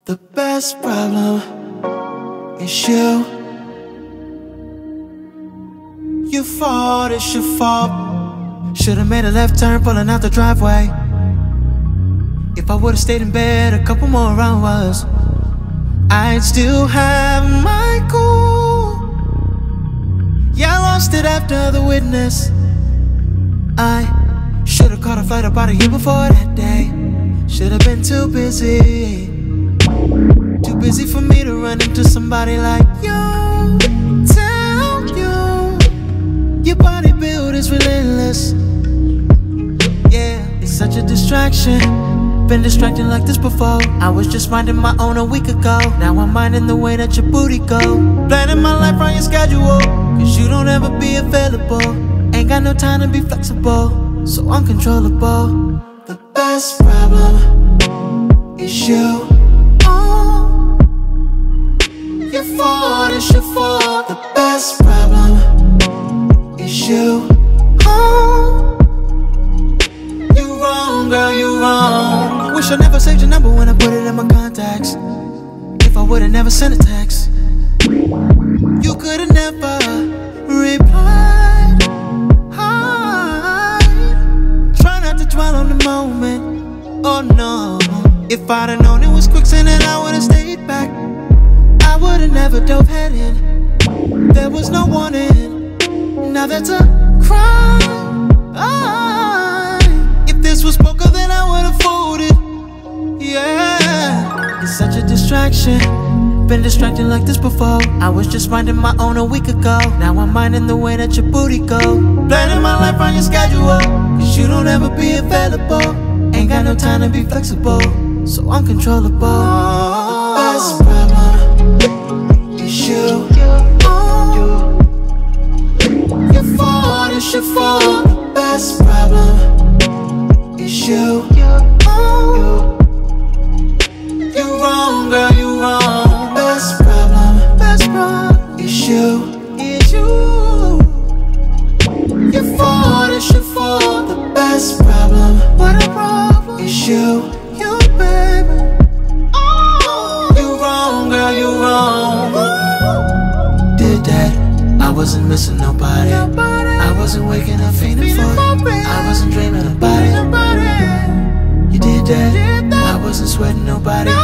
The best problem is you. You thought it's your fault. Should've made a left turn pulling out the driveway. If I would've stayed in bed a couple more hours, I'd still have my cool. Yeah, I lost it after the witness. I should've caught a flight about a year before that day. Should've been too busy. Too busy for me to run into somebody like you. Tell you your body build is relentless. Yeah, it's such a distraction. Been distracted like this before. I was just minding my own a week ago. Now I'm minding the way that your booty go. Planning my life on your schedule, cause you don't ever be available. Ain't got no time to be flexible, so uncontrollable. The best problem is you. Oh, your fault is your fault. The best problem is you. Oh, you wrong, girl, you wrong. Wish I never saved your number when I put it in my contacts. If I would've never sent a text, you could've never replied. Try not to dwell on the moment. Oh no. If I'd have known it was quicksand, then I would've stayed back. I would've never dove head in. There was no warning. Now that's a crime. If this was poker, then I would've folded. Yeah, it's such a distraction. Been distracted like this before. I was just minding my own a week ago. Now I'm minding the way that your booty go. Planning my life on your schedule, cause you don't ever be available. Ain't got no time to be flexible, so uncontrollable. The best problem is you. Oh, your fault is your fault. The best problem is you. Oh, you wrong, girl, you wrong. Best problem is you. Is you. Your fault is your fault. The best problem, what a problem, is you. You, baby. Oh, you wrong, girl, you wrong. Did that, I wasn't missing nobody. I wasn't waking up feeling for it. I wasn't dreaming about it. You did that, I wasn't sweating nobody.